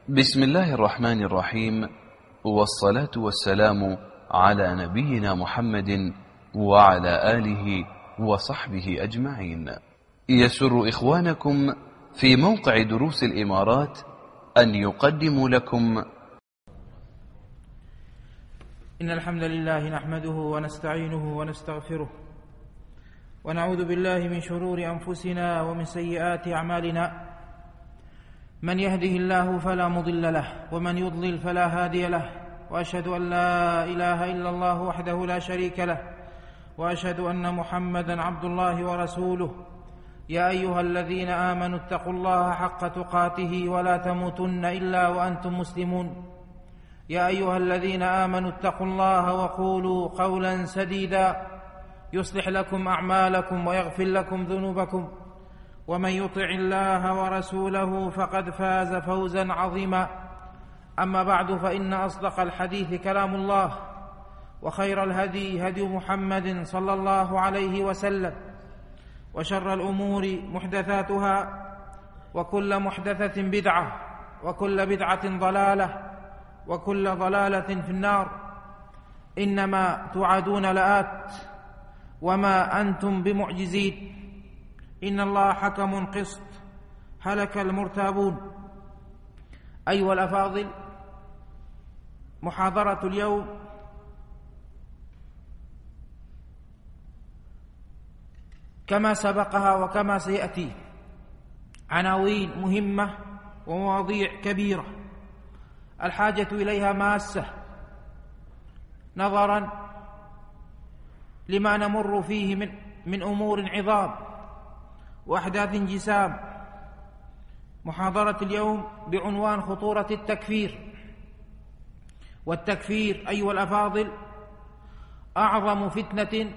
بسم الله الرحمن الرحيم، والصلاة والسلام على نبينا محمد وعلى آله وصحبه أجمعين. يسر إخوانكم في موقع دروس الإمارات أن يقدموا لكم إن الحمد لله نحمده ونستعينه ونستغفره ونعوذ بالله من شرور أنفسنا ومن سيئات أعمالنا. من يهده الله فلا مضل له ومن يضلل فلا هادي له، وأشهد أن لا إله إلا الله وحده لا شريك له، وأشهد أن محمدا عبد الله ورسوله. يا أيها الذين آمنوا اتقوا الله حق تقاته ولا تموتن إلا وأنتم مسلمون. يا أيها الذين آمنوا اتقوا الله وقولوا قولا سديدا يصلح لكم أعمالكم ويغفر لكم ذنوبكم، ومن يطع الله ورسوله فقد فاز فوزا عظيما. أما بعد، فإن أصدق الحديث كلام الله، وخير الهدي هدي محمد صلى الله عليه وسلم، وشر الأمور محدثاتها، وكل محدثة بدعة، وكل بدعة ضلالة، وكل ضلالة في النار. إنما توعدون لآت وما أنتم بمعجزين، إن الله حكم قسط، هلك المرتابون. أيها الأفاضل، محاضرة اليوم كما سبقها وكما سيأتي عناوين مهمة ومواضيع كبيرة الحاجة إليها ماسة، نظرا لما نمر فيه من أمور عظام وأحداث جسام. محاضرة اليوم بعنوان خطورة التكفير. والتكفير أيها الأفاضل أعظم فتنة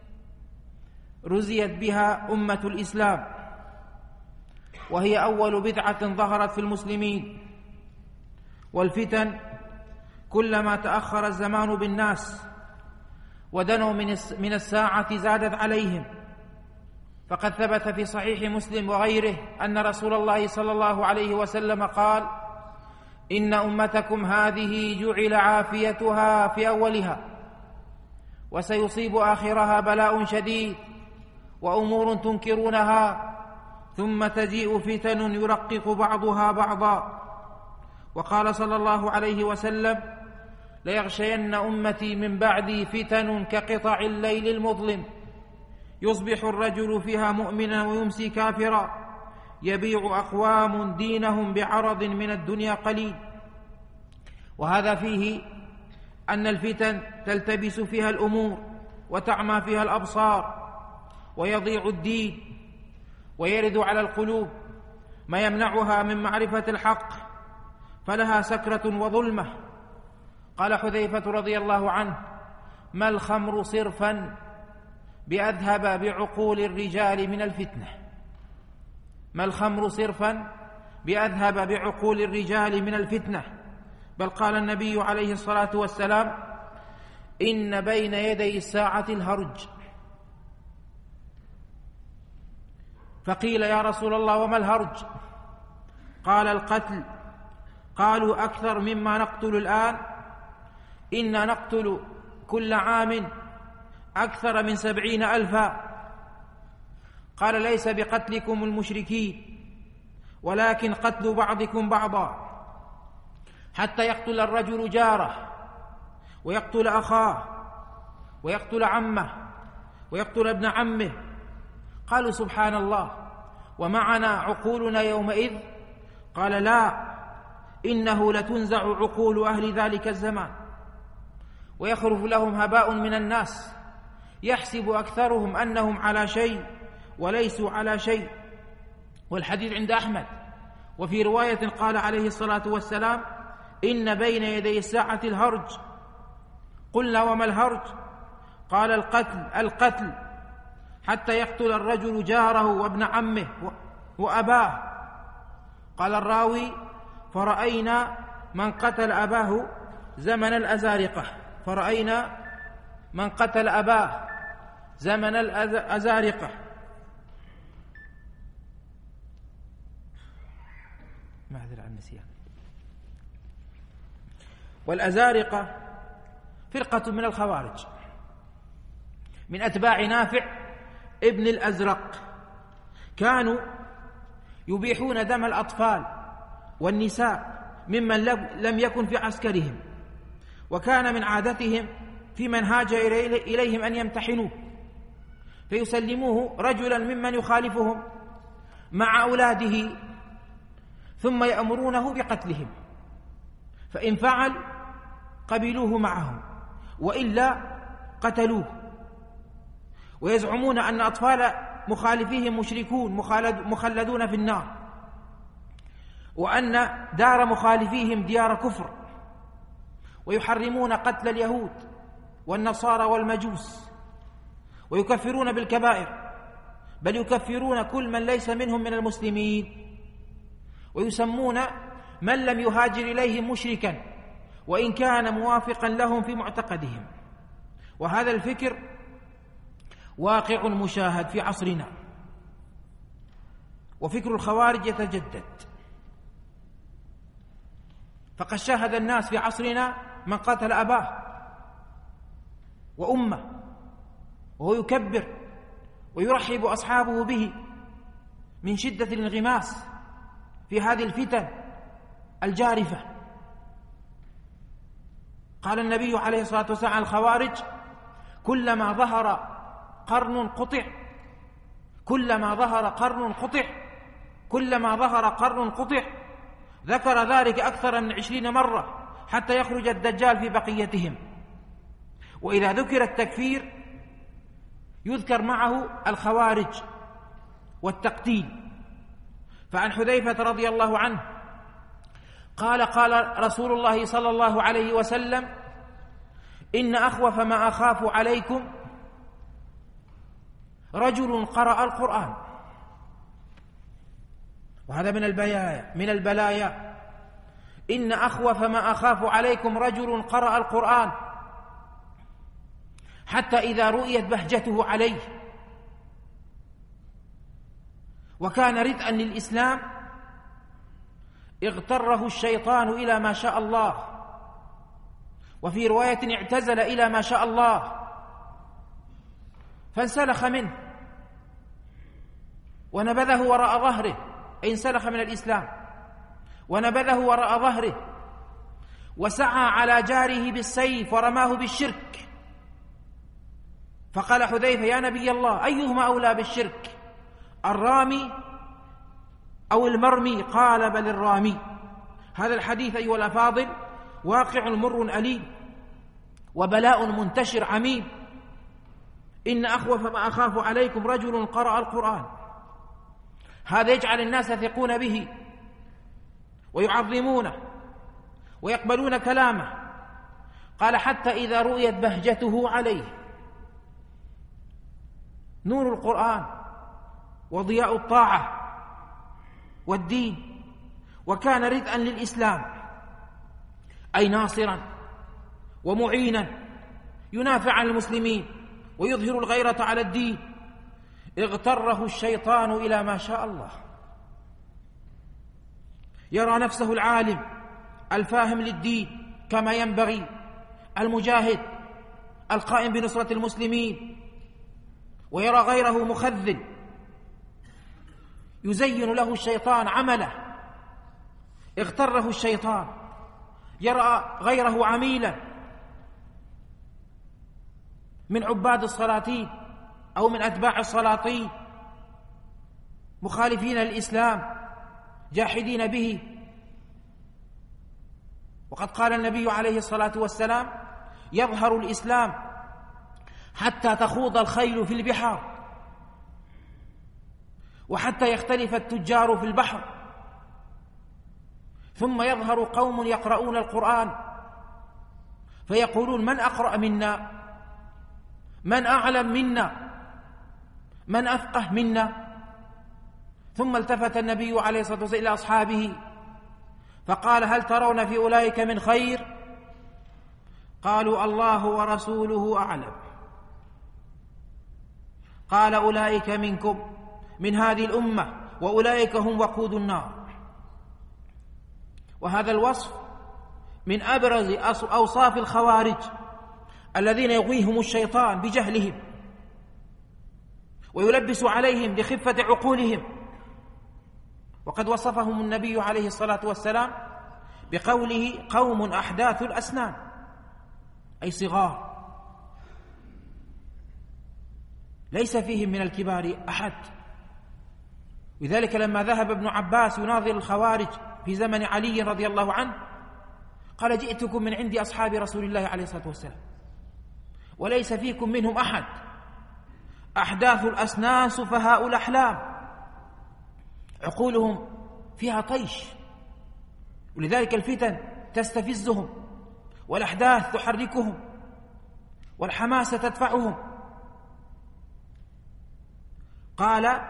رزيت بها أمة الإسلام، وهي أول بدعة ظهرت في المسلمين. والفتن كلما تأخر الزمان بالناس ودنوا من الساعة زادت عليهم. فقد ثبت في صحيح مسلم وغيره أن رسول الله صلى الله عليه وسلم قال: إن أمتكم هذه جعل عافيتها في أولها، وسيصيب آخرها بلاء شديد وأمور تنكرونها، ثم تجيء فتن يرقق بعضها بعضا. وقال صلى الله عليه وسلم: ليغشين أمتي من بعدي فتن كقطع الليل المظلم، يصبح الرجل فيها مؤمنا ويمسي كافرا، يبيع أقوام دينهم بعرض من الدنيا قليل. وهذا فيه أن الفتن تلتبس فيها الأمور وتعمى فيها الأبصار، ويضيع الدين، ويرد على القلوب ما يمنعها من معرفة الحق، فلها سكرة وظلمة. قال حذيفة رضي الله عنه: ما الخمر صرفا بأذهب بعقول الرجال من الفتنة. ما الخمر صرفا بأذهب بعقول الرجال من الفتنة. بل قال النبي عليه الصلاة والسلام: إن بين يدي الساعة الهرج. فقيل: يا رسول الله، وما الهرج؟ قال: القتل. قالوا: أكثر مما نقتل الآن؟ إنا نقتل كل عام أكثر من 70,000. قال: ليس بقتلكم المشركين، ولكن قتل بعضكم بعضا، حتى يقتل الرجل جاره، ويقتل أخاه، ويقتل عمه، ويقتل ابن عمه. قالوا: سبحان الله، ومعنا عقولنا يومئذ؟ قال: لا، إنه لتنزع عقول أهل ذلك الزمان، ويخرف لهم هباء من الناس، يحسب أكثرهم أنهم على شيء وليسوا على شيء. والحديث عند أحمد. وفي رواية قال عليه الصلاة والسلام: إن بين يدي الساعة الهرج. قلنا: وما الهرج؟ قال: القتل حتى يقتل الرجل جاره وابن عمه وأباه. قال الراوي: فرأينا من قتل أباه زمن الأزارقة. فرأينا من قتل أباه زمن الأزارقة. معذرة عن النسيان. والأزارقة فرقة من الخوارج من أتباع نافع ابن الأزرق، كانوا يبيحون دم الأطفال والنساء ممن لم يكن في عسكرهم، وكان من عادتهم في من هاج إليهم أن يمتحنوه فيسلموه رجلا ممن يخالفهم مع أولاده، ثم يأمرونه بقتلهم، فإن فعل قبلوه معهم وإلا قتلوه. ويزعمون أن أطفال مخالفيهم مشركون مخلدون في النار، وأن دار مخالفيهم ديار كفر، ويحرمون قتل اليهود والنصارى والمجوس، ويكفرون بالكبائر، بل يكفرون كل من ليس منهم من المسلمين، ويسمون من لم يهاجر إليهم مشركا وإن كان موافقا لهم في معتقدهم. وهذا الفكر واقع مشاهد في عصرنا، وفكر الخوارج يتجدد، فقد شاهد الناس في عصرنا من قتل أباه وأمه وهو يكبر ويرحب أصحابه به من شدة الانغماس في هذه الفتن الجارفة. قال النبي عليه الصلاة والسلام عن الخوارج: كلما ظهر قرن قطع، كلما ظهر قرن قطع، كلما ظهر قرن قطع. ذكر ذلك أكثر من 20 مرة حتى يخرج الدجال في بقيتهم. وإذا ذكر التكفير يذكر معه الخوارج والتقتيل. فعن حذيفة رضي الله عنه قال: قال رسول الله صلى الله عليه وسلم: إن أخوف ما أخاف عليكم رجل قرأ القرآن. وهذا من البلايا. إن أخوف ما أخاف عليكم رجل قرأ القرآن حتى إذا رؤيت بهجته عليه وكان ردءا للإسلام اغتره الشيطان إلى ما شاء الله، وفي رواية اعتزل إلى ما شاء الله، فانسلخ منه ونبذه وراء ظهره، أي انسلخ من الإسلام ونبذه وراء ظهره، وسعى على جاره بالسيف ورماه بالشرك. فقال حذيفة: يا نبي الله، أيهما أولى بالشرك، الرامي أو المرمي؟ قال: بل الرامي. هذا الحديث أيها الأفاضل واقع مر أليم وبلاء منتشر عميم. إن أخوف ما أخاف عليكم رجل قرأ القرآن. هذا يجعل الناس يثقون به ويعظمونه ويقبلون كلامه. قال: حتى إذا رؤيت بهجته عليه. نور القرآن وضياء الطاعة والدين، وكان ردءا للإسلام، أي ناصرا ومعينا ينافع عن المسلمين ويظهر الغيرة على الدين. اغتره الشيطان إلى ما شاء الله، يرى نفسه العالم الفاهم للدين كما ينبغي، المجاهد القائم بنصرة المسلمين، ويرى غيره مخذل يزين له الشيطان عمله. اغتره الشيطان، يرى غيره عميلا من عباد السلاطين أو من أتباع السلاطين مخالفين للإسلام جاحدين به. وقد قال النبي عليه الصلاة والسلام: يظهر الإسلام حتى تخوض الخيل في البحار، وحتى يختلف التجار في البحر، ثم يظهر قوم يقرؤون القرآن فيقولون: من أقرأ منا، من أعلم منا، من أفقه منا. ثم التفت النبي عليه الصلاة والسلام إلى أصحابه فقال: هل ترون في أولئك من خير؟ قالوا: الله ورسوله أعلم. قال: أولئك منكم، من هذه الأمة، وأولئك هم وقود النار. وهذا الوصف من أبرز أوصاف الخوارج الذين يغويهم الشيطان بجهلهم ويلبس عليهم لخفة عقولهم، وقد وصفهم النبي عليه الصلاة والسلام بقوله: قوم أحداث الأسنان، أي صغار ليس فيهم من الكبار أحد. لذلك لما ذهب ابن عباس يناظر الخوارج في زمن علي رضي الله عنه قال: جئتكم من عند أصحاب رسول الله عليه الصلاة والسلام وليس فيكم منهم أحد، أحداث الأسنان سفهاء الأحلام، عقولهم فيها طيش، ولذلك الفتن تستفزهم والأحداث تحركهم والحماسة تدفعهم. قال: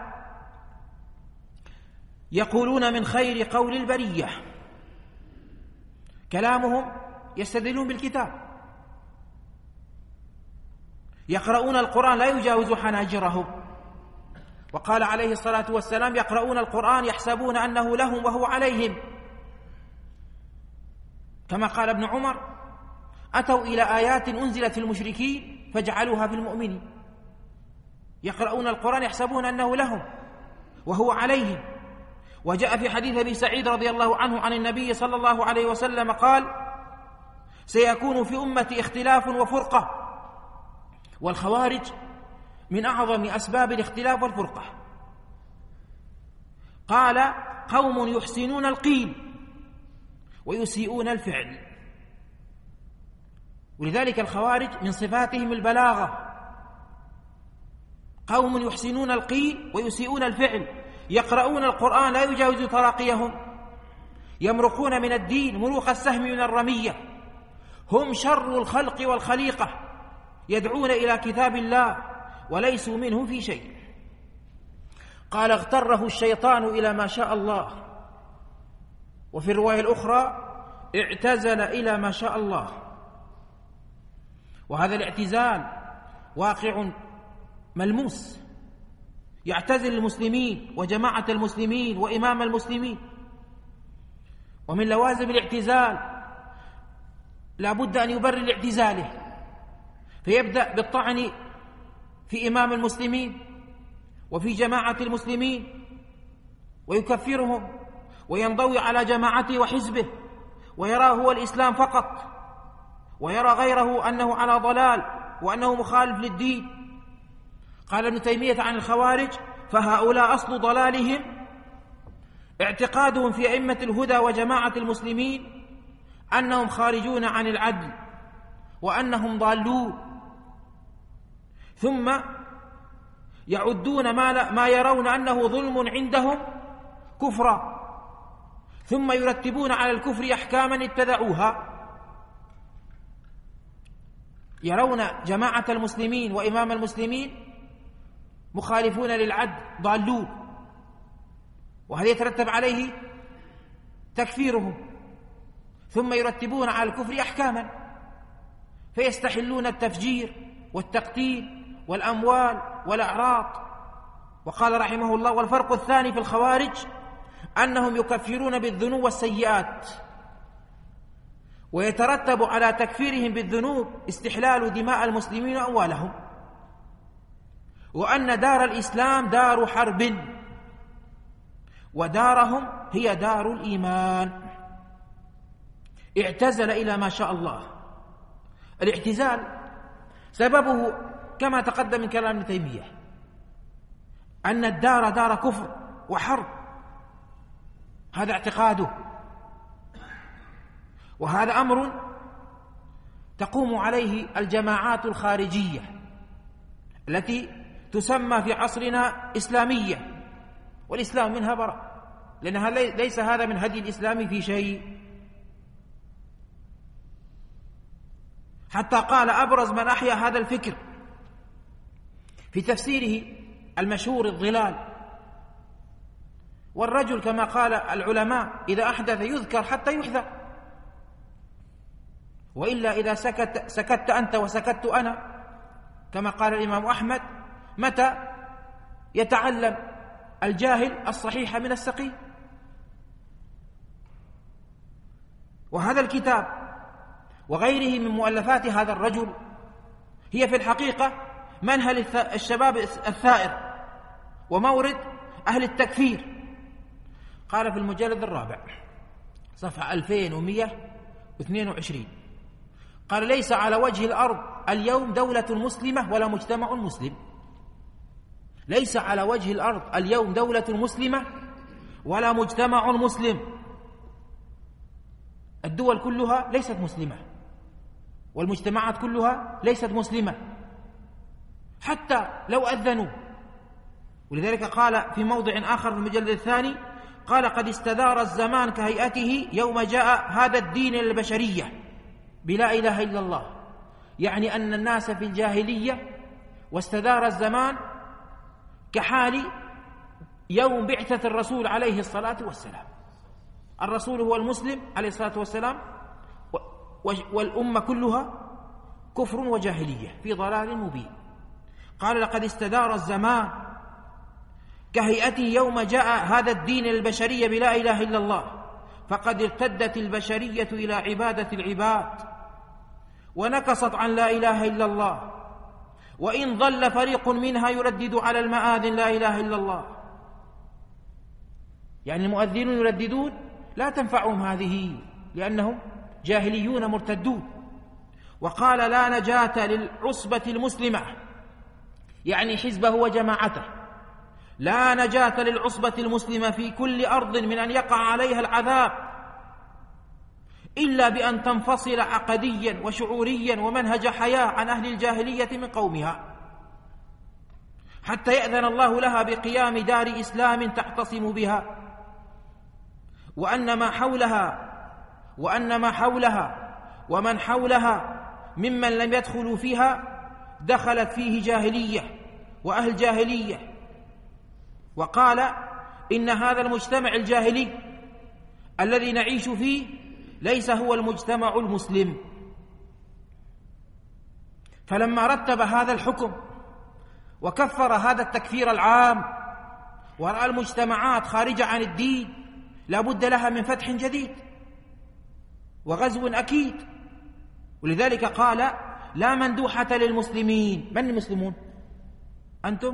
يقولون من خير قول البرية، كلامهم يستدلون بالكتاب، يقرؤون القرآن لا يجاوز حناجرهم، وقال عليه الصلاة والسلام: يقرؤون القرآن يحسبون أنه لهم وهو عليهم، كما قال ابن عمر: أتوا إلى آيات أنزلت في المشركين فجعلوها في المؤمنين. يقرؤون القرآن يحسبون أنه لهم وهو عليهم. وجاء في حديث أبي سعيد رضي الله عنه عن النبي صلى الله عليه وسلم قال: سيكون في أمتي اختلاف وفرقة، والخوارج من أعظم أسباب الاختلاف والفرقة. قال: قوم يحسنون القيل ويسيئون الفعل. ولذلك الخوارج من صفاتهم البلاغة، قوم يحسنون القيل ويسيئون الفعل، يقرؤون القرآن لا يجاوز تراقيهم، يمرقون من الدين مروق السهم من الرمية، هم شر الخلق والخليقة، يدعون إلى كتاب الله وليسوا منه في شيء. قال: اغتره الشيطان إلى ما شاء الله، وفي الرواية الأخرى: اعتزل إلى ما شاء الله. وهذا الاعتزال واقع ملموس، يعتزل المسلمين وجماعة المسلمين وإمام المسلمين. ومن لوازم الاعتزال لا بد أن يبرر لاعتزاله، فيبدأ بالطعن في إمام المسلمين وفي جماعة المسلمين ويكفرهم وينضوي على جماعته وحزبه ويراه هو الإسلام فقط، ويرى غيره أنه على ضلال وأنه مخالف للدين. قال ابن تيمية عن الخوارج: فهؤلاء أصل ضلالهم اعتقادهم في أئمة الهدى وجماعة المسلمين أنهم خارجون عن العدل وأنهم ضالون، ثم يعدون ما يرون أنه ظلم عندهم كفرا، ثم يرتبون على الكفر أحكاما ابتدعوها. يرون جماعة المسلمين وإمام المسلمين مخالفون للعدل ضالون، وهذا يترتب عليه تكفيرهم، ثم يرتبون على الكفر أحكاما، فيستحلون التفجير والتقتيل والأموال والأعراض. وقال رحمه الله: والفرق الثاني في الخوارج أنهم يكفرون بالذنوب والسيئات، ويترتب على تكفيرهم بالذنوب استحلال دماء المسلمين وأموالهم، وأن دار الإسلام دار حرب ودارهم هي دار الإيمان. اعتزل إلى ما شاء الله. الاعتزال سببه كما تقدم من كلام ابن تيمية أن الدار دار كفر وحرب، هذا اعتقاده، وهذا أمر تقوم عليه الجماعات الخارجية التي تسمى في عصرنا إسلامية، والإسلام منها براء، لأنها ليس هذا من هدي الإسلام في شيء. حتى قال أبرز من أحيا هذا الفكر في تفسيره المشهور الظلال: والرجل كما قال العلماء إذا أحدث يذكر حتى يحذر، وإلا إذا سكت أنت وسكت أنا، كما قال الإمام أحمد: متى يتعلم الجاهل الصحيح من السقيم؟ وهذا الكتاب وغيره من مؤلفات هذا الرجل هي في الحقيقة منهل الشباب الثائر ومورد أهل التكفير. قال في المجلد الرابع صفحة 2122 قال: ليس على وجه الأرض اليوم دولة مسلمة ولا مجتمع مسلم. ليس على وجه الأرض اليوم دولة مسلمة ولا مجتمع مسلم. الدول كلها ليست مسلمة والمجتمعات كلها ليست مسلمة حتى لو أذنوا. ولذلك قال في موضع آخر في المجلد الثاني قال: قد استدار الزمان كهيئته يوم جاء هذا الدين البشرية بلا إله إلا الله. يعني أن الناس في الجاهلية واستدار الزمان كحال يوم بعثة الرسول عليه الصلاة والسلام. الرسول هو المسلم عليه الصلاة والسلام، والأمة كلها كفر وجاهلية في ضلال مبين. قال: لقد استدار الزمان كهيئته يوم جاء هذا الدين البشرية بلا إله إلا الله، فقد ارتدت البشرية إلى عبادة العباد ونكصت عن لا إله إلا الله، وإن ظل فريق منها يردد على المآذن لا إله إلا الله. يعني المؤذنون يرددون لا تنفعهم هذه لأنهم جاهليون مرتدون. وقال: لا نجاة للعصبة المسلمة، يعني حزبه وجماعته، لا نجاة للعصبة المسلمة في كل أرض من أن يقع عليها العذاب إلا بأن تنفصل عقديا وشعوريا ومنهج حياة عن أهل الجاهلية من قومها، حتى يأذن الله لها بقيام دار إسلام تعتصم بها، وأن ما حولها ومن حولها ممن لم يدخلوا فيها دخلت فيه جاهلية وأهل جاهلية. وقال: إن هذا المجتمع الجاهلي الذي نعيش فيه ليس هو المجتمع المسلم. فلما رتب هذا الحكم وكفر هذا التكفير العام ورأى المجتمعات خارجة عن الدين لا بد لها من فتح جديد وغزو أكيد. ولذلك قال: لا مندوحة للمسلمين. من المسلمون؟ أنتم؟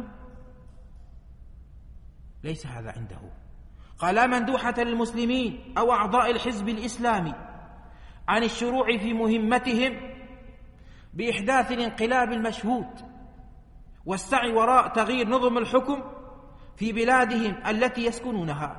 ليس هذا عنده. قال: لا مندوحة للمسلمين أو أعضاء الحزب الإسلامي عن الشروع في مهمتهم بإحداث الانقلاب المشهود والسعي وراء تغيير نظم الحكم في بلادهم التي يسكنونها.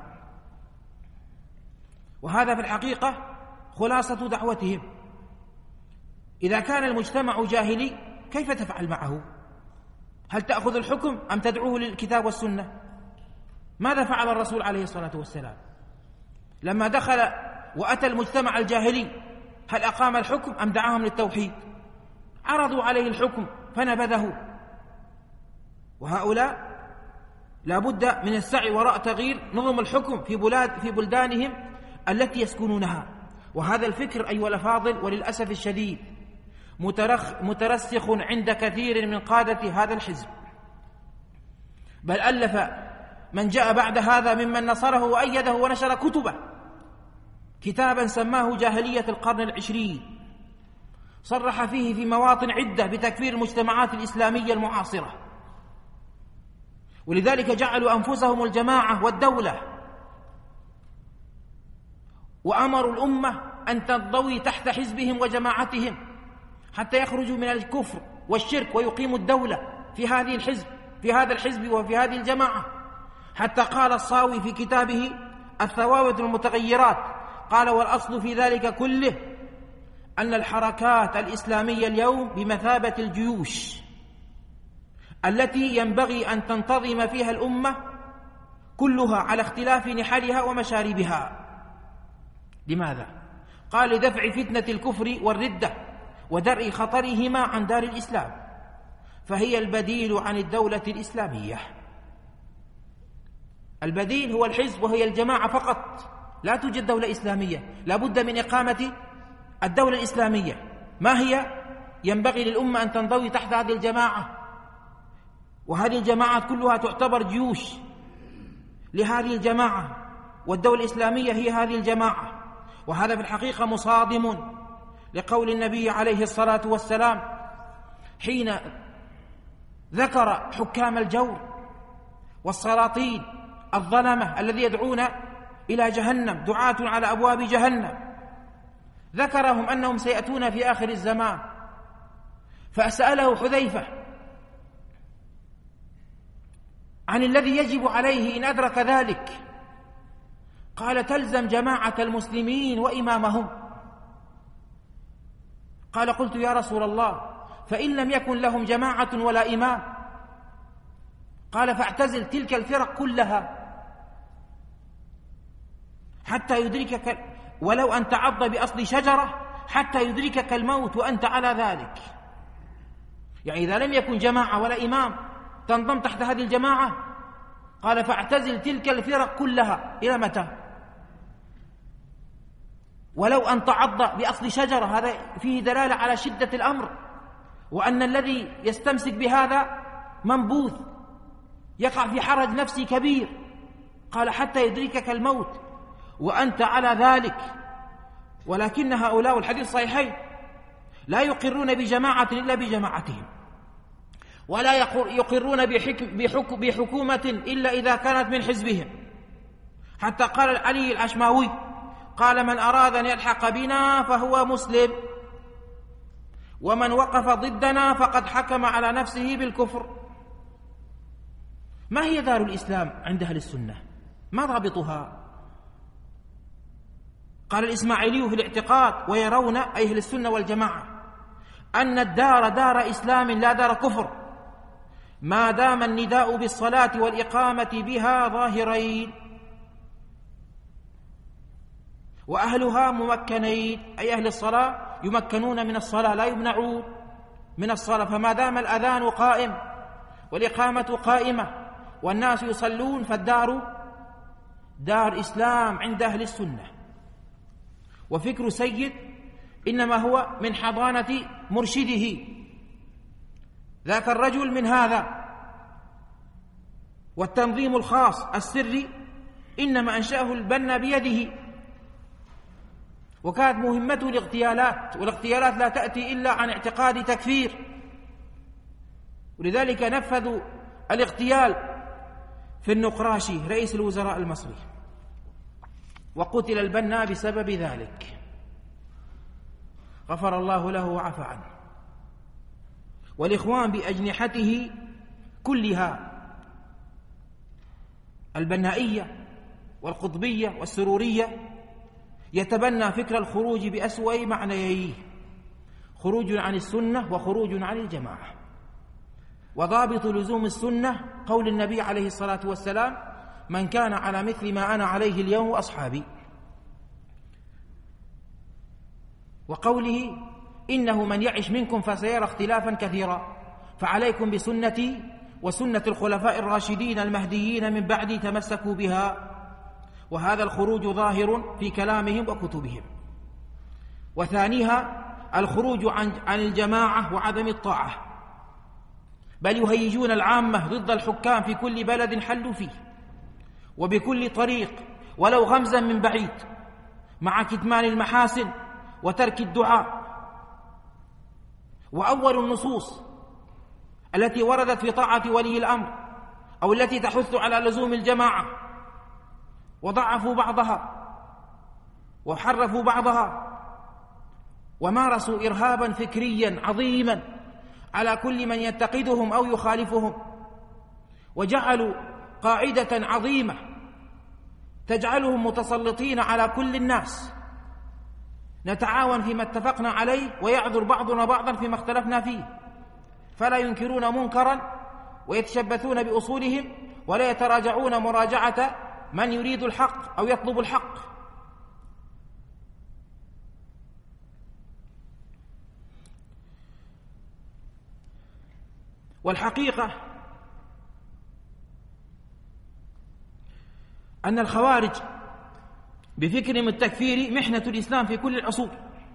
وهذا في الحقيقة خلاصة دعوتهم. إذا كان المجتمع جاهلي كيف تفعل معه؟ هل تأخذ الحكم أم تدعوه للكتاب والسنة؟ ماذا فعل الرسول عليه الصلاة والسلام لما دخل وأتى المجتمع الجاهلي؟ هل أقام الحكم أم دعاهم للتوحيد؟ عرضوا عليه الحكم فنبذه. وهؤلاء لا بد من السعي وراء تغيير نظم الحكم في بلدانهم التي يسكنونها. وهذا الفكر أيها الأفاضل وللأسف الشديد مترسخ عند كثير من قادة هذا الحزب، بل ألف من جاء بعد هذا ممن نصره وأيده ونشر كتبه كتابا سماه جاهلية القرن العشرين، صرح فيه في مواطن عدة بتكفير المجتمعات الإسلامية المعاصرة. ولذلك جعلوا أنفسهم الجماعة والدولة، وأمروا الأمة أن تنضوي تحت حزبهم وجماعتهم حتى يخرجوا من الكفر والشرك ويقيموا الدولة في هذا الحزب وفي هذه الجماعة. حتى قال الصاوي في كتابه الثوابت المتغيرات قال: والأصل في ذلك كله أن الحركات الإسلامية اليوم بمثابة الجيوش التي ينبغي أن تنتظم فيها الأمة كلها على اختلاف نحلها ومشاربها. لماذا؟ قال: لدفع فتنة الكفر والردة ودرء خطرهما عن دار الإسلام، فهي البديل عن الدولة الإسلامية. البديل هو الحزب وهي الجماعة فقط، لا توجد دولة إسلامية، لا بد من إقامة الدولة الإسلامية. ما هي؟ ينبغي للأمة أن تنضوي تحت هذه الجماعة، وهذه الجماعات كلها تعتبر جيوش لهذه الجماعة، والدولة الإسلامية هي هذه الجماعة. وهذا في الحقيقة مصادم لقول النبي عليه الصلاة والسلام حين ذكر حكام الجور والسلاطين الظلمة الذي يدعون إلى جهنم، دعاة على أبواب جهنم، ذكرهم أنهم سيأتون في آخر الزمان. فسأله حذيفة عن الذي يجب عليه إن أدرك ذلك، قال: تلزم جماعة المسلمين وإمامهم. قال: قلت يا رسول الله فإن لم يكن لهم جماعة ولا إمام؟ قال: فاعتزل تلك الفرق كلها حتى يدركك، ولو أن تعض بأصل شجرة حتى يدركك الموت وأنت على ذلك. يعني إذا لم يكن جماعة ولا إمام تنضم تحت هذه الجماعة. قال: فاعتزل تلك الفرق كلها. إلى متى؟ ولو أن تعض بأصل شجرة، هذا فيه دلالة على شدة الأمر، وأن الذي يستمسك بهذا منبوذ يقع في حرج نفسي كبير. قال: حتى يدركك الموت وأنت على ذلك. ولكن هؤلاء، الحديث صحيحين، لا يقرون بجماعة إلا بجماعتهم، ولا يقرون بحكومة إلا إذا كانت من حزبهم. حتى قال علي العشماوي: قال: من أراد أن يلحق بنا فهو مسلم، ومن وقف ضدنا فقد حكم على نفسه بالكفر. ما هي دار الإسلام عند أهل السنة؟ ما ضابطها؟ قال الإسماعيلي في الاعتقاد: ويرون أي أهل السنة والجماعة أن الدار دار إسلام لا دار كفر، ما دام النداء بالصلاة والإقامة بها ظاهرين، وأهلها ممكنين، أي أهل الصلاة يمكنون من الصلاة لا يمنعون من الصلاة. فما دام الأذان قائم والإقامة قائمة والناس يصلون فالدار دار إسلام عند أهل السنة. وفكر سيد إنما هو من حضانة مرشده، ذاك الرجل من هذا. والتنظيم الخاص السري إنما أنشأه البنا بيده، وكانت مهمته الاغتيالات، والاغتيالات لا تأتي إلا عن اعتقاد تكفير، ولذلك نفذوا الاغتيال في النقراشي رئيس الوزراء المصري، وقتل البنا بسبب ذلك، غفر الله له وعفى عنه. والإخوان بأجنحته كلها، البنائية والقطبية والسرورية، يتبنى فكر الخروج بأسوأ معنييه: خروج عن السنة وخروج عن الجماعة. وضابط لزوم السنة قول النبي عليه الصلاة والسلام: من كان على مثل ما أنا عليه اليوم وأصحابي، وقوله: إنه من يعش منكم فسيرى اختلافا كثيرا، فعليكم بسنتي وسنة الخلفاء الراشدين المهديين من بعدي تمسكوا بها. وهذا الخروج ظاهر في كلامهم وكتبهم. وثانيها الخروج عن الجماعة وعدم الطاعة، بل يهيجون العامة ضد الحكام في كل بلد حلوا فيه وبكل طريق ولو غمزا من بعيد، مع كتمان المحاسن وترك الدعاء. وأول النصوص التي وردت في طاعة ولي الأمر أو التي تحث على لزوم الجماعة وضعفوا بعضها وحرفوا بعضها ومارسوا إرهابا فكريا عظيما على كل من ينتقدهم أو يخالفهم، وجعلوا قاعدة عظيمة تجعلهم متسلطين على كل الناس: نتعاون فيما اتفقنا عليه ويعذر بعضنا بعضا فيما اختلفنا فيه، فلا ينكرون منكرا ويتشبثون بأصولهم ولا يتراجعون مراجعة من يريد الحق أو يطلب الحق. والحقيقة أن الخوارج بفكرهم التكفيري محنة الإسلام في كل العصور،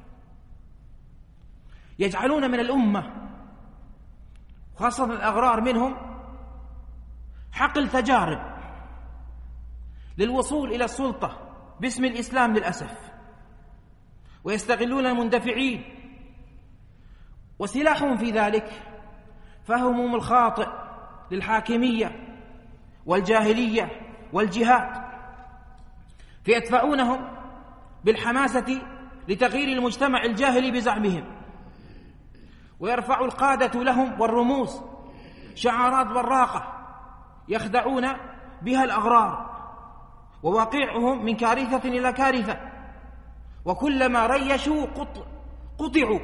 يجعلون من الأمة خاصة الأغرار منهم حقل تجارب للوصول إلى السلطة باسم الإسلام للأسف، ويستغلون المندفعين، وسلاحهم في ذلك فهمهم الخاطئ للحاكمية والجاهلية والجهاد، فيدفعونهم بالحماسة لتغيير المجتمع الجاهلي بزعمهم، ويرفع القادة لهم والرموز شعارات براقة يخدعون بها الأغرار، وواقعهم من كارثة إلى كارثة، وكلما ريشوا قطعوا،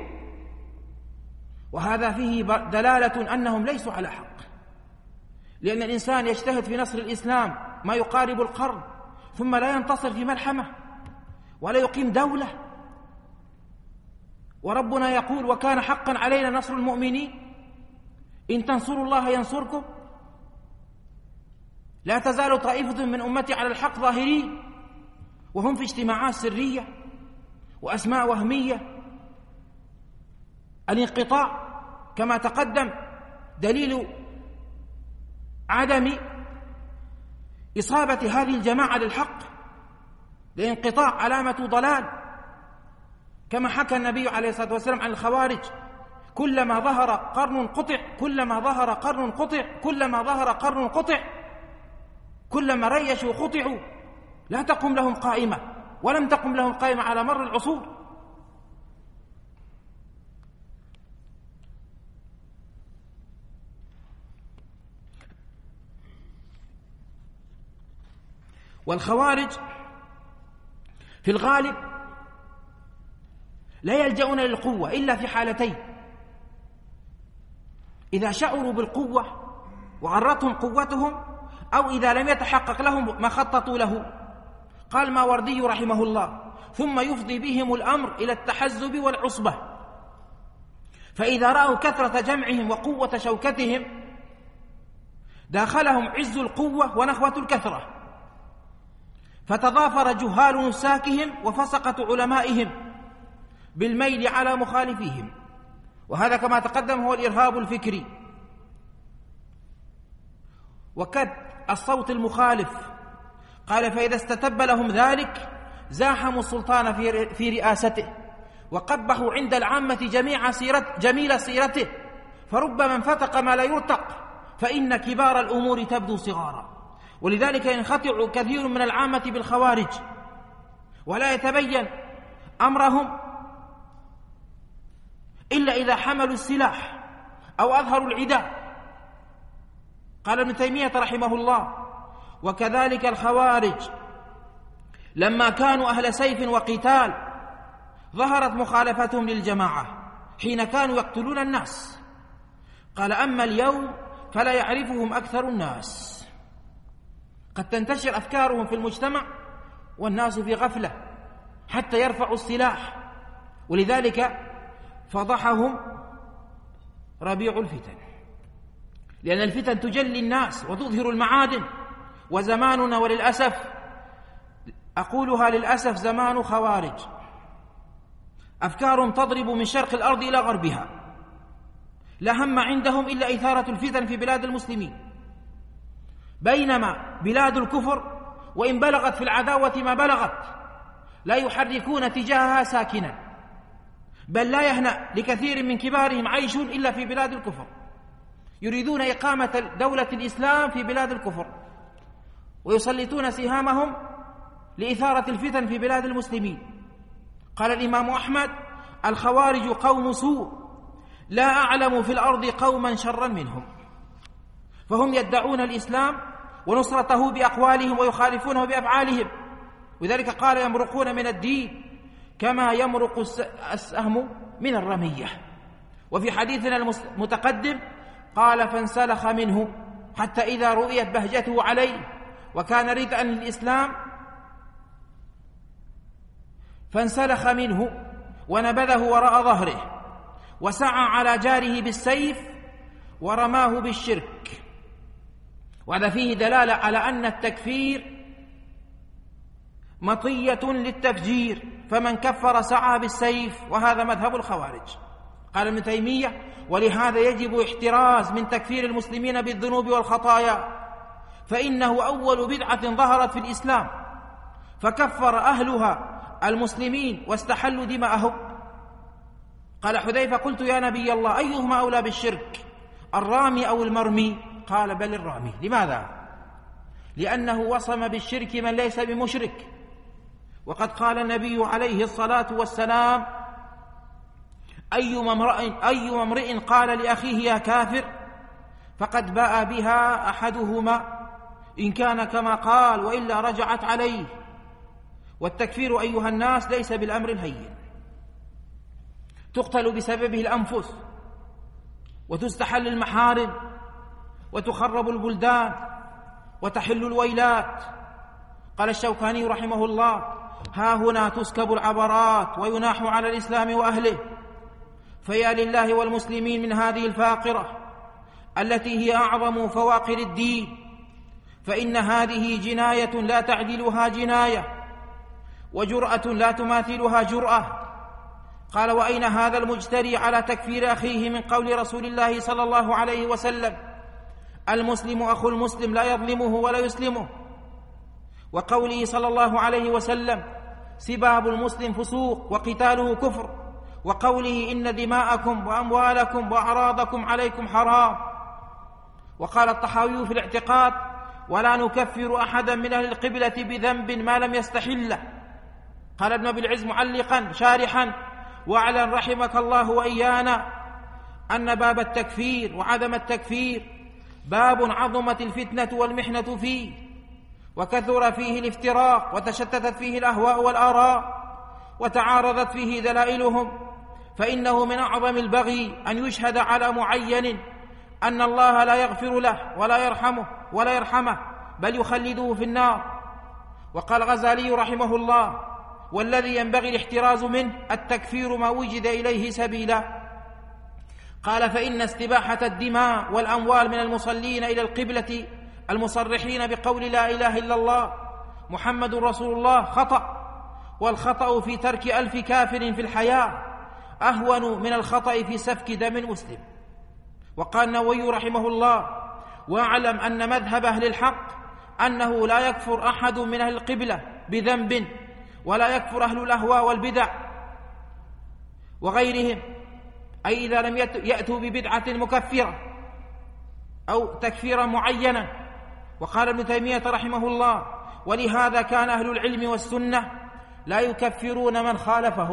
وهذا فيه دلالة أنهم ليسوا على حق، لأن الإنسان يجتهد في نصر الإسلام ما يقارب القرن ثم لا ينتصر في ملحمة ولا يقيم دولة، وربنا يقول: وكان حقا علينا نصر المؤمنين إن تنصروا الله ينصركم. لا تزال طائفة من أمتي على الحق ظاهرين، وهم في اجتماعات سرية وأسماء وهمية. الانقطاع كما تقدم دليل عدم إصابة هذه الجماعة للحق، لانقطاع علامة ضلال، كما حكى النبي عليه الصلاة والسلام عن الخوارج: كلما ظهر قرن قطع، كلما ظهر قرن قطع، كلما ظهر قرن قطع، كلما ريشوا قطعوا، لا تقم لهم قائمة، ولم تقم لهم قائمة على مر العصور. والخوارج في الغالب لا يلجؤون للقوة إلا في حالتين: إذا شعروا بالقوة وغرتهم قوتهم، أو إذا لم يتحقق لهم ما خططوا له. قال الماوردي رحمه الله: ثم يفضي بهم الأمر إلى التحزب والعصبة، فإذا رأوا كثرة جمعهم وقوة شوكتهم داخلهم عز القوة ونخوة الكثرة، فتضافر جهال نساكهم وفسقة علمائهم بالميل على مخالفيهم، وهذا كما تقدم هو الإرهاب الفكري. وكد الصوت المخالف، قال: فإذا استتب لهم ذلك زاحموا السلطان في رئاسته، وقبحوا عند العامة جميل سيرته، فربما انفتق ما لا يرتق، فإن كبار الأمور تبدو صغارا. ولذلك ينخدع كثير من العامة بالخوارج ولا يتبين أمرهم إلا إذا حملوا السلاح أو أظهروا العداء. قال ابن تيمية رحمه الله: وكذلك الخوارج لما كانوا أهل سيف وقتال ظهرت مخالفتهم للجماعة حين كانوا يقتلون الناس. قال: أما اليوم فلا يعرفهم أكثر الناس، قد تنتشر أفكارهم في المجتمع والناس في غفلة حتى يرفعوا السلاح، ولذلك فضحهم ربيع الفتن، لأن الفتن تجلي الناس وتظهر المعادن. وزماننا وللأسف، أقولها للأسف، زمان خوارج، أفكارهم تضرب من شرق الأرض إلى غربها، لا هم عندهم إلا إثارة الفتن في بلاد المسلمين، بينما بلاد الكفر وإن بلغت في العداوة ما بلغت لا يحركون تجاهها ساكنا، بل لا يهنأ لكثير من كبارهم عيش إلا في بلاد الكفر، يريدون إقامة دولة الإسلام في بلاد الكفر، ويسلطون سهامهم لإثارة الفتن في بلاد المسلمين. قال الإمام أحمد: الخوارج قوم سوء، لا أعلم في الأرض قوما شرا منهم. فهم يدعون الإسلام ونصرته بأقوالهم ويخالفونه بأفعالهم، وذلك قال: يمرقون من الدين كما يمرق السهم من الرمية. وفي حديثنا المتقدم قال: فانسلخ منه حتى إذا رؤيت بهجته عليه وكان ردءا للإسلام فانسلخ منه ونبذه وراء ظهره، وسعى على جاره بالسيف ورماه بالشرك. وهذا فيه دلالة على أن التكفير مطية للتفجير، فمن كفر سعى بالسيف، وهذا مذهب الخوارج. قال ابن تيمية: ولهذا يجب احتراز من تكفير المسلمين بالذنوب والخطايا، فإنه أول بدعة ظهرت في الإسلام فكفر أهلها المسلمين واستحلوا دماءهم؟ قال حذيفة: قلت يا نبي الله أيهما أولى بالشرك، الرامي أو المرمي؟ قال: بل الرامي. لماذا؟ لأنه وصم بالشرك من ليس بمشرك، وقد قال النبي عليه الصلاة والسلام: أيما امرئ قال لأخيه يا كافر فقد باء بها أحدهما، إن كان كما قال وإلا رجعت عليه. والتكفير أيها الناس ليس بالأمر الهين، تقتل بسببه الأنفس، وتستحل المحارم، وتخرب البلدان، وتحل الويلات. قال الشوكاني رحمه الله: ها هنا تسكب العبرات ويناح على الإسلام وأهله، فيا لله والمسلمين من هذه الفاقرة التي هي أعظم فواقر الدين، فإن هذه جناية لا تعدلها جناية، وجرأة لا تماثلها جرأة. قال: وأين هذا المجتري على تكفير أخيه من قول رسول الله صلى الله عليه وسلم: المسلم أخو المسلم لا يظلمه ولا يسلمه، وقوله صلى الله عليه وسلم: سباب المسلم فسوق وقتاله كفر، وقوله: إن دماءكم وأموالكم وأعراضكم عليكم حرام. وقال الطحاوي في الاعتقاد: ولا نكفر أحدا من أهل القبلة بذنب ما لم يستحله. قال ابن أبي العز معلقا شارحا: واعلم رحمك الله وإيانا أن باب التكفير وعدم التكفير باب عظمت الفتنة والمحنة فيه، وكثر فيه الافتراق، وتشتتت فيه الأهواء والآراء، وتعارضت فيه دلائلهم، فإنه من أعظم البغي أن يشهد على معين أن الله لا يغفر له ولا يرحمه بل يخلده في النار. وقال الغزالي رحمه الله: والذي ينبغي الاحتراز منه التكفير ما وجد إليه سبيلا. قال: فإن استباحة الدماء والأموال من المصلين إلى القبلة المصرحين بقول لا إله إلا الله محمد رسول الله خطأ، والخطأ في ترك 1000 كافر في الحياة أهون من الخطأ في سفك دم المسلم. وقال النووي رحمه الله: واعلم أن مذهب أهل الحق أنه لا يكفر أحد من أهل القبلة بذنب، ولا يكفر أهل الأهواء والبدع وغيرهم، أي إذا لم يأتوا ببدعة مكفرة أو تكفيرا معينا. وقال ابن تيمية رحمه الله: ولهذا كان أهل العلم والسنة لا يكفرون من خالفهم،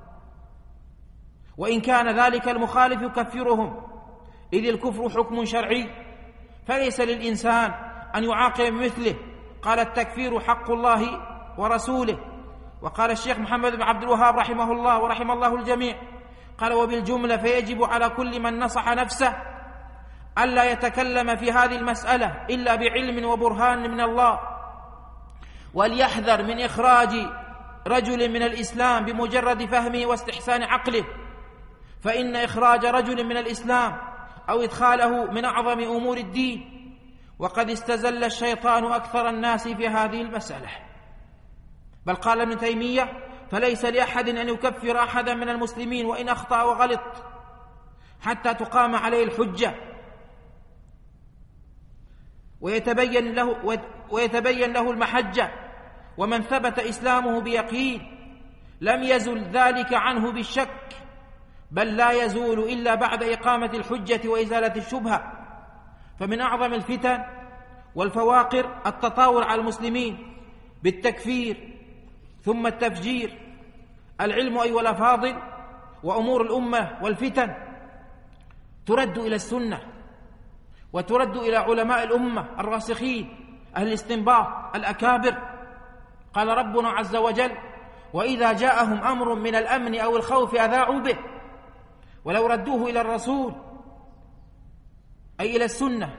وإن كان ذلك المخالف يكفرهم، إذ الكفر حكم شرعي فليس للإنسان أن يعاقب بمثله. قال: التكفير حق الله ورسوله. وقال الشيخ محمد بن عبد الوهاب رحمه الله ورحم الله الجميع: قال: وبالجملة فيجب على كل من نصح نفسه ألا يتكلم في هذه المسألة إلا بعلم وبرهان من الله، وليحذر من إخراج رجل من الإسلام بمجرد فهمه واستحسان عقله، فإن إخراج رجل من الإسلام أو إدخاله من أعظم أمور الدين، وقد استزل الشيطان أكثر الناس في هذه المسألة. بل قال ابن تيمية: فليس لأحد أن يكفر أحدا من المسلمين وإن أخطأ وغلط حتى تقام عليه الحجة ويتبين له المحجة. ومن ثبت إسلامه بيقين لم يزل ذلك عنه بالشك، بل لا يزول إلا بعد إقامة الحجة وإزالة الشبهة. فمن أعظم الفتن والفواقر التطاول على المسلمين بالتكفير ثم التفجير. العلم أيها الأفاضل وأمور الأمة والفتن ترد إلى السنة، وترد إلى علماء الأمة الراسخين أهل الاستنباط الأكابر. قال ربنا عز وجل: وإذا جاءهم أمر من الأمن أو الخوف أذاعوا به ولو ردوه إلى الرسول، أي إلى السنة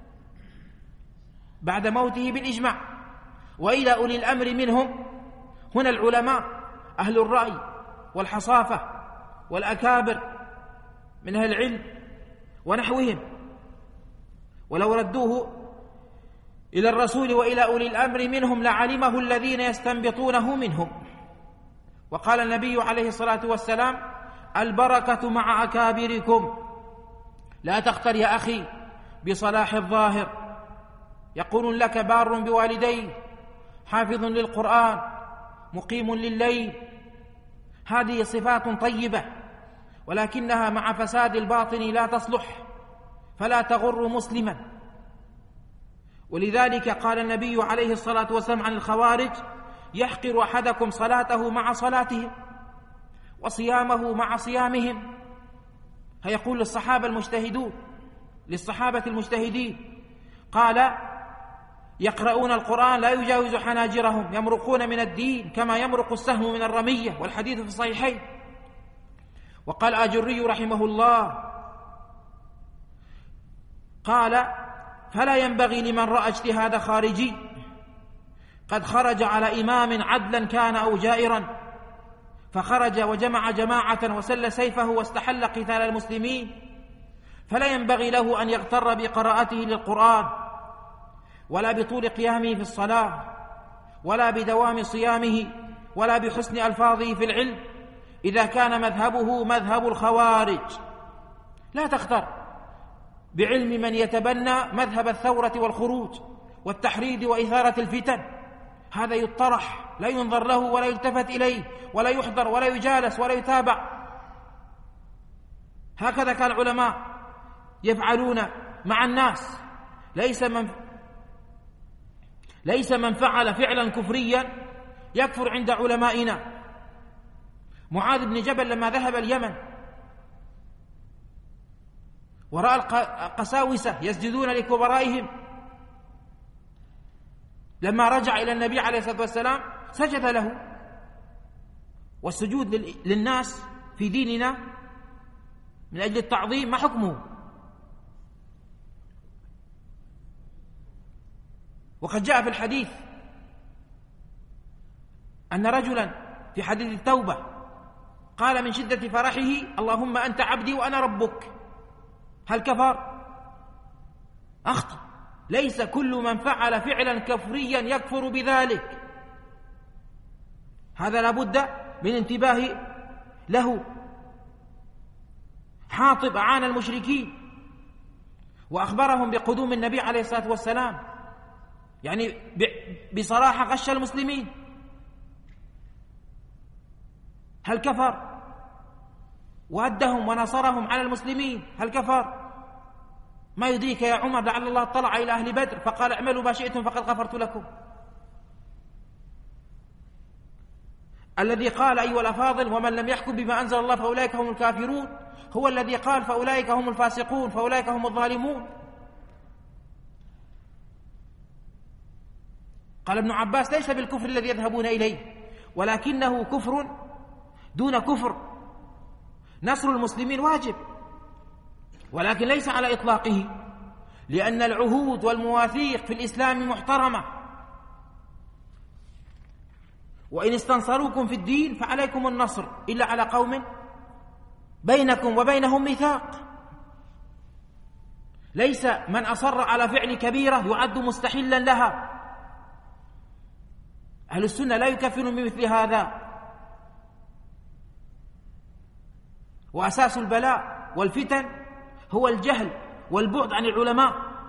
بعد موته بالإجماع، وإلى أولي الأمر منهم. هنا العلماء أهل الرأي والحصافة والأكابر من أهل العلم ونحوهم، ولو ردوه إلى الرسول وإلى أولي الأمر منهم لعلمه الذين يستنبطونه منهم. وقال النبي عليه الصلاة والسلام: البركة مع أكابركم. لا تختر يا أخي بصلاح الظاهر، يقول لك بار بوالديه، حافظ للقرآن، مقيم لليل. هذه صفات طيبة، ولكنها مع فساد الباطن لا تصلح، فلا تغر مسلما. ولذلك قال النبي عليه الصلاة والسلام عن الخوارج: يحقر أحدكم صلاته مع صلاتهم وصيامه مع صيامهم. هيقول للصحابة المجتهدين، قال: يقرؤون القرآن لا يجاوز حناجرهم، يمرقون من الدين كما يمرق السهم من الرمية، والحديث في الصحيحين. وقال آجري رحمه الله، قال: فلا ينبغي لمن رأى اجتهاد خارجي قد خرج على إمام عدلا كان أو جائرا، فخرج وجمع جماعة وسل سيفه واستحل قتال المسلمين، فلا ينبغي له أن يغتر بقراءته للقرآن، ولا بطول قيامه في الصلاة، ولا بدوام صيامه، ولا بحسن ألفاظه في العلم، إذا كان مذهبه مذهب الخوارج. لا تغتر بعلم من يتبنى مذهب الثورة والخروج والتحريض وإثارة الفتن، هذا يطرح، لا ينظر له ولا يلتفت إليه ولا يحضر ولا يجالس ولا يتابع. هكذا كان العلماء يفعلون مع الناس. ليس من فعل فعلا كفريا يكفر عند علمائنا. معاذ بن جبل لما ذهب اليمن ورأى القساوسة يسجدون لكبرائهم، لما رجع إلى النبي عليه الصلاة والسلام سجد له. والسجود للناس في ديننا من أجل التعظيم ما حكمه؟ وقد جاء في الحديث أن رجلا في حديث التوبة قال من شدة فرحه: اللهم أنت عبدي وأنا ربك. هل كفر؟ أخطأ. ليس كل من فعل فعلا كفريا يكفر بذلك، هذا لابد من انتباه له. حاطب أعان المشركين وأخبرهم بقدوم النبي عليه الصلاة والسلام، يعني بصراحة غش المسلمين. هل كفر؟ وأدهم ونصرهم على المسلمين، هل كفر؟ ما يدريك يا عمر لعل الله اطلع إلى أهل بدر فقال: اعملوا ما شئتم فقد غفرت لكم. الذي قال أيها الأفاضل: ومن لم يحكم بما أنزل الله فأولئك هم الكافرون، هو الذي قال: فأولئك هم الفاسقون، فأولئك هم الظالمون. قال ابن عباس: ليس بالكفر الذي يذهبون إليه، ولكنه كفر دون كفر. نصر المسلمين واجب، ولكن ليس على إطلاقه، لأن العهود والمواثيق في الإسلام محترمة. وإن استنصروكم في الدين فعليكم النصر إلا على قوم بينكم وبينهم ميثاق. ليس من أصر على فعل كبيرة يعد مستحلا لها. أهل السنة لا يكفرون بمثل هذا. وأساس البلاء والفتن هو الجهل والبعد عن العلماء.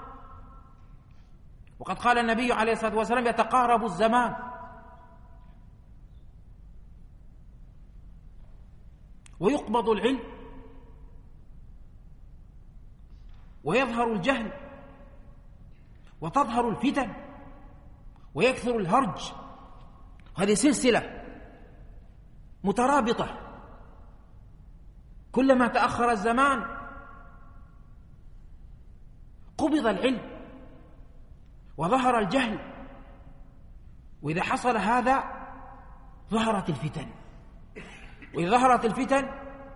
وقد قال النبي عليه الصلاة والسلام: يتقارب الزمان ويقبض العلم ويظهر الجهل وتظهر الفتن ويكثر الهرج. هذه سلسلة مترابطة، كلما تأخر الزمان قبض العلم وظهر الجهل، وإذا حصل هذا ظهرت الفتن، وإذا ظهرت الفتن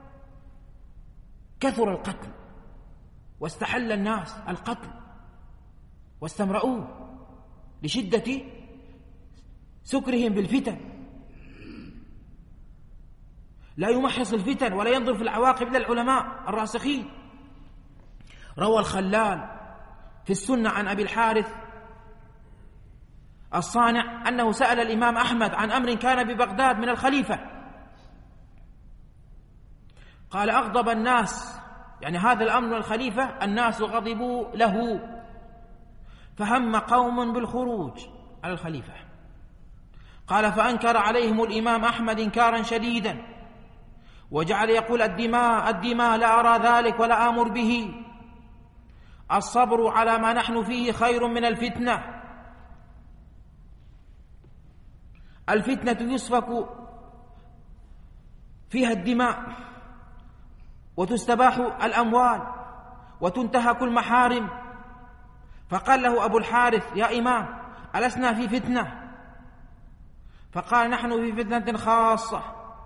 كثر القتل واستحل الناس القتل واستمرؤوه لشدة سكرهم بالفتن. لا يمحص الفتن ولا ينظر في العواقب إلا العلماء الراسخين. روى الخلال في السنة عن أبي الحارث الصانع أنه سأل الإمام أحمد عن أمر كان ببغداد من الخليفة، قال: أغضب الناس، يعني هذا الأمر من الخليفة، الناس غضبوا له، فهم قوم بالخروج على الخليفة. قال: فأنكر عليهم الإمام أحمد إنكارا شديدا، وجعل يقول: الدماء الدماء، لا أرى ذلك ولا آمر به، الصبر على ما نحن فيه خير من الفتنة. الفتنة يسفك فيها الدماء وتستباح الأموال وتنتهك المحارم. فقال له أبو الحارث: يا إمام، ألسنا في فتنة؟ فقال: نحن في فتنة خاصة،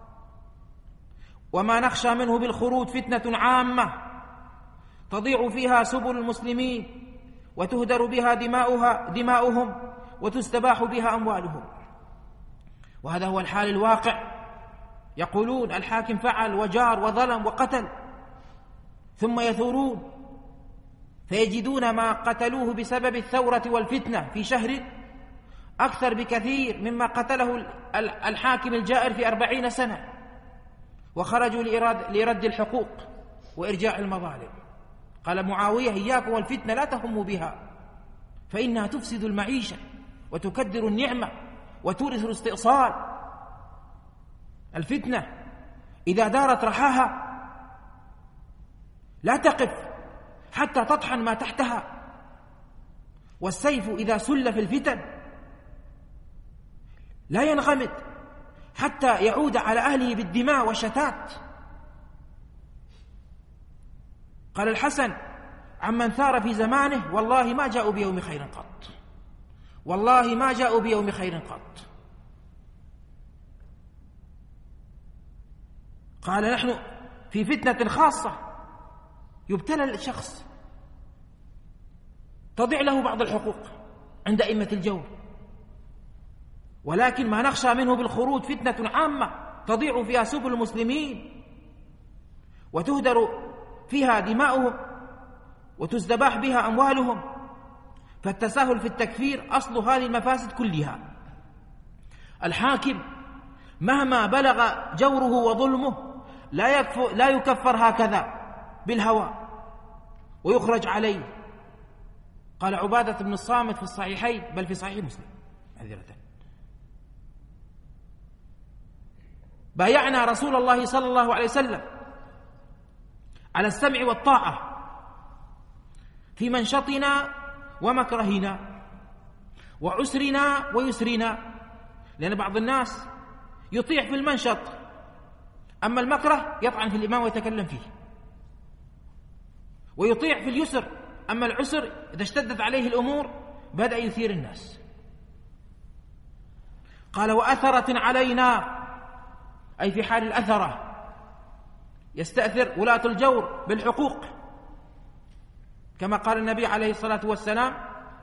وما نخشى منه بالخروج فتنة عامة تضيع فيها سبل المسلمين وتهدر بها دماؤهم وتستباح بها أموالهم. وهذا هو الحال الواقع. يقولون الحاكم فعل وجار وظلم وقتل، ثم يثورون فيجدون ما قتلوه بسبب الثورة والفتنة في شهر أكثر بكثير مما قتله الحاكم الجائر في 40 سنة، وخرجوا لرد الحقوق وإرجاع المظالم. قال معاوية: إياكم والفتنة لا تهموا بها، فإنها تفسد المعيشة وتكدر النعمة وتورث الاستئصال. الفتنة إذا دارت رحاها لا تقف حتى تطحن ما تحتها، والسيف إذا سل في الفتن لا ينغمد حتى يعود على أهله بالدماء والشتات. قال الحسن عمن ثار في زمانه: والله ما جاءوا بيوم خير قط، والله ما جاءوا بيوم خير قط. قال: نحن في فتنة خاصة، يبتلى الشخص، تضيع له بعض الحقوق عند أئمة الجور، ولكن ما نخشى منه بالخروج فتنة عامة تضيع فيها سبل المسلمين وتهدر فيها دماؤهم وتستباح بها أموالهم. فالتساهل في التكفير أصل هذه المفاسد كلها. الحاكم مهما بلغ جوره وظلمه لا يكفر هكذا بالهوى ويخرج عليه. قال عبادة بن الصامت في الصحيحين، بل في صحيح مسلم معذرة: بايعنا رسول الله صلى الله عليه وسلم على السمع والطاعة في منشطنا ومكرهنا وعسرنا ويسرنا. لأن بعض الناس يطيع في المنشط، أما المكره يطعن في الإمام ويتكلم فيه، ويطيع في اليسر، أما العسر إذا اشتدت عليه الأمور بدأ يثير الناس. قال: وأثرة علينا، أي في حال الأثرة يستأثر ولاة الجور بالحقوق، كما قال النبي عليه الصلاة والسلام: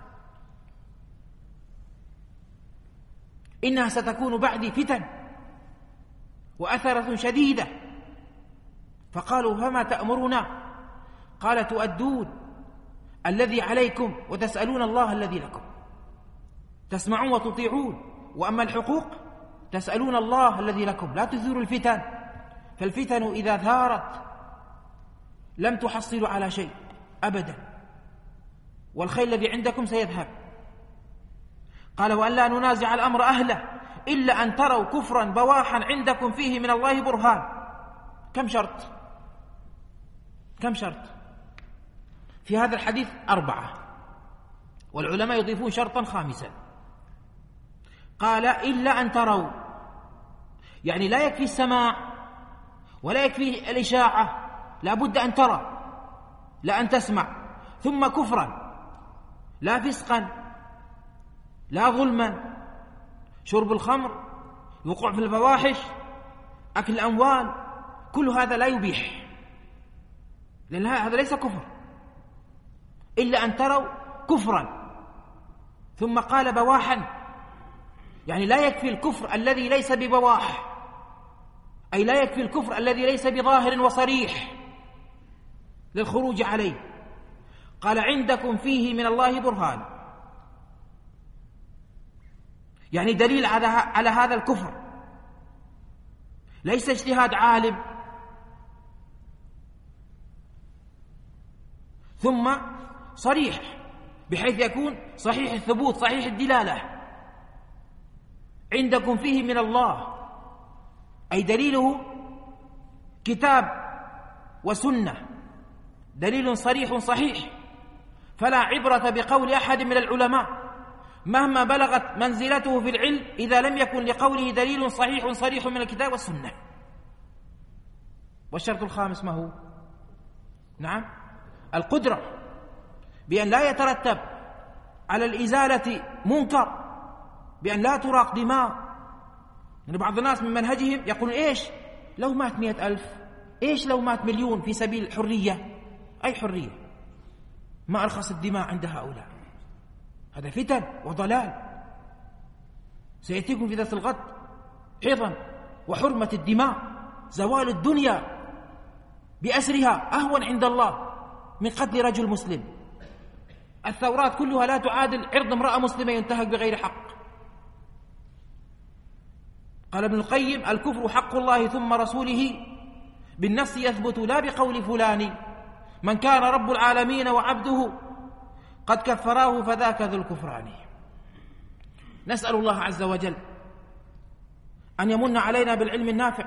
إنها ستكون بعدي فتن وأثرة شديدة. فقالوا: فما تأمرنا؟ قال: تؤدون الذي عليكم وتسألون الله الذي لكم. تسمعون وتطيعون، وأما الحقوق تسألون الله الذي لكم. لا تثيروا الفتن، فالفتن إذا ثارت لم تحصلوا على شيء أبدا، والخير الذي عندكم سيذهب. قال: وأن لا ننازع الأمر أهله إلا أن تروا كفرا بواحا عندكم فيه من الله برهان. كم شرط؟ كم شرط في هذا الحديث؟ 4، والعلماء يضيفون شرطا خامسا. قال: إلا أن تروا، يعني لا يكفي السماع ولا يكفي الإشاعة، لا بد أن ترى، لا أن تسمع. ثم كفرا، لا فسقا، لا ظلما، شرب الخمر، وقوع في الفواحش، أكل الأموال، كل هذا لا يبيح، لأن هذا ليس كفر. إلا أن تروا كفرا. ثم قال: بواحا، يعني لا يكفي الكفر الذي ليس ببواح، أي لا يكفي الكفر الذي ليس بظاهر وصريح للخروج عليه. قال: عندكم فيه من الله برهان، يعني دليل على هذا الكفر، ليس اجتهاد عالم. ثم صريح، بحيث يكون صحيح الثبوت صحيح الدلالة، عندكم فيه من الله، أي دليله كتاب وسنة، دليل صريح صحيح، فلا عبرة بقول أحد من العلماء مهما بلغت منزلته في العلم إذا لم يكن لقوله دليل صحيح صريح من الكتاب والسنة. والشرط الخامس ما هو؟ نعم، القدرة، بأن لا يترتب على الإزالة منكر، بأن لا تراق دماء. يعني بعض الناس من منهجهم يقولون إيش لو مات 100,000، إيش لو مات 1,000,000 في سبيل الحرية؟ أي حرية؟ ما أرخص الدماء عند هؤلاء. هذا فتن وضلال. سيأتيكم في ذات الغد عظم وحرمة الدماء، زوال الدنيا بأسرها أهون عند الله من قتل رجل مسلم. الثورات كلها لا تعادل عرض امرأة مسلمة ينتهك بغير حق. قال ابن القيم: الكفر حق الله ثم رسوله بالنص يثبت لا بقول فلان، من كان رب العالمين وعبده قد كفراه فذاك ذو الكفران. نسأل الله عز وجل أن يمن علينا بالعلم النافع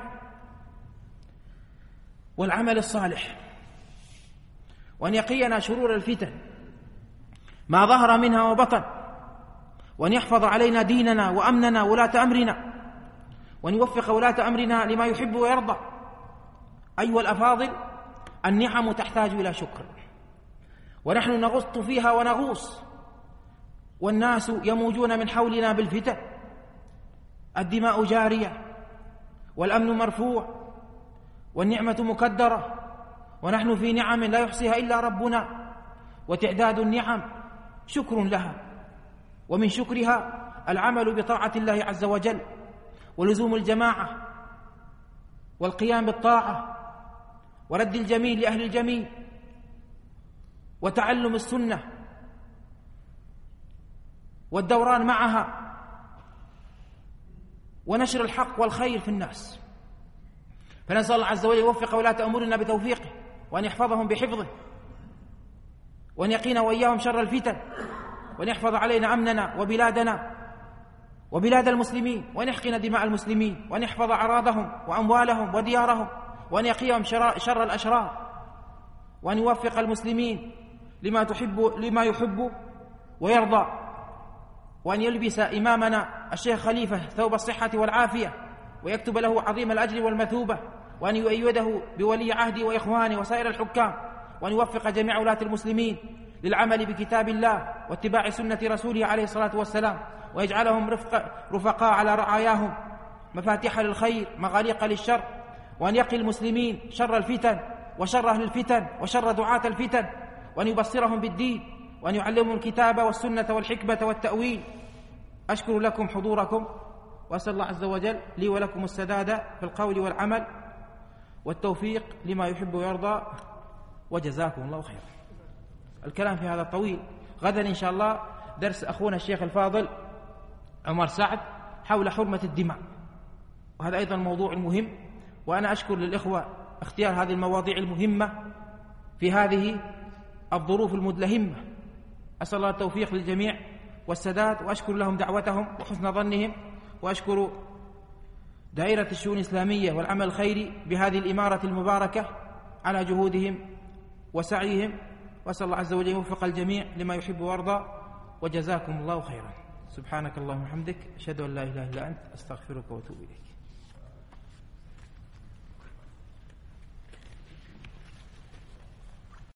والعمل الصالح، وأن يقينا شرور الفتن ما ظهر منها وبطن، وأن يحفظ علينا ديننا وأمننا ولاة أمرنا، وأن يوفق ولاة أمرنا لما يحب ويرضى. أيها الأفاضل، النعم تحتاج إلى شكر، ونحن نغط فيها ونغوص، والناس يموجون من حولنا بالفتن. الدماء جارية، والأمن مرفوع، والنعمة مكدرة، ونحن في نعم لا يحصيها إلا ربنا. وتعداد النعم شكر لها، ومن شكرها العمل بطاعة الله عز وجل، ولزوم الجماعة، والقيام بالطاعة، ورد الجميل لأهل الجميل، وتعلم السنة، والدوران معها، ونشر الحق والخير في الناس. فنسأل الله عز وجل يوفق ولاة أمورنا بتوفيقه، وأن يحفظهم بحفظه، وأن يقينا وإياهم شر الفتن، وأن يحفظ علينا أمننا وبلادنا وبلاد المسلمين، وأن يحقن دماء المسلمين، وأن يحفظ أعراضهم وأموالهم وديارهم، وأن يقيهم شر الأشرار، وأن يوفق المسلمين لما يحب ويرضى، وأن يلبس إمامنا الشيخ خليفة ثوب الصحة والعافية، ويكتب له عظيم الأجر والمثوبة، وأن يؤيده بولي عهده وإخوانه وسائر الحكام، وأن يوفق جميع ولاة المسلمين للعمل بكتاب الله واتباع سنة رسوله عليه الصلاة والسلام، ويجعلهم رفقاء على رعاياهم، مفاتيح للخير مغاليق للشر، وأن يقي المسلمين شر الفتن وشر أهل الفتن وشر دعاة الفتن، وأن يبصرهم بالدين، وأن يعلمهم الكتاب والسنة والحكمة والتأويل. أشكر لكم حضوركم، وأسأل الله عز وجل لي ولكم السداد في القول والعمل والتوفيق لما يحب ويرضى، وجزاكم الله خيرا. الكلام في هذا طويل. غدا إن شاء الله درس أخونا الشيخ الفاضل عمر سعد حول حرمة الدماء، وهذا أيضا موضوع مهم، وأنا أشكر للإخوة اختيار هذه المواضيع المهمة في هذه الظروف المدلهمة. أسأل الله التوفيق للجميع والسداد، وأشكر لهم دعوتهم وحسن ظنهم، وأشكر دائرة الشؤون الإسلامية والعمل الخيري بهذه الإمارة المباركة على جهودهم وسعيهم، وأسأل الله عز وجل يوفق الجميع لما يحب ويرضى، وجزاكم الله خيرا. سبحانك اللهم وبحمدك، أشهد أن لا إله إلا أنت، أستغفرك وأتوب إليك.